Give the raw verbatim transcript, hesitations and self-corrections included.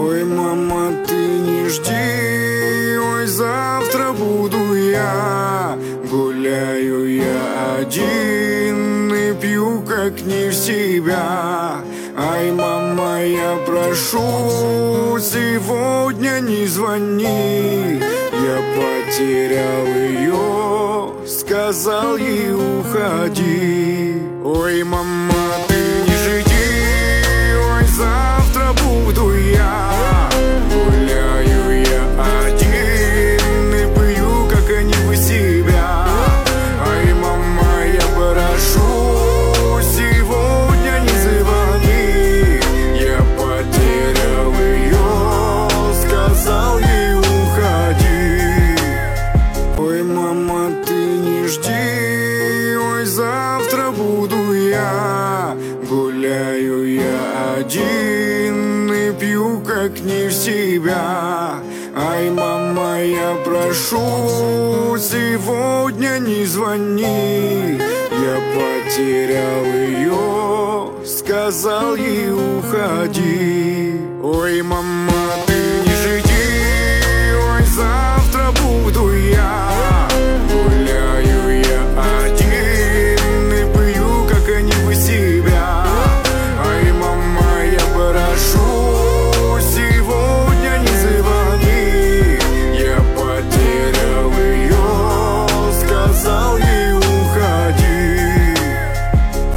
Ой, мама, ты не жди, ой, завтра буду я. Гуляю я один и пью, как не в себя. Ай, мама, я прошу, сегодня не звони. Я потерял ее, сказал ей уходи. Ой, мама, ты не жди, ой, завтра буду я. Гуляю я один и пью, как не в себя. Ай, мама, я прошу, сегодня не звони. Я потерял ее, сказал ей уходи. Ой, мама, ты не жди, ой, завтра буду я. Гуляю я один и пью, как не в себя. Ай, мама, я прошу, сегодня не звони. Я потерял ее, сказал ей уходи. Ой, мама.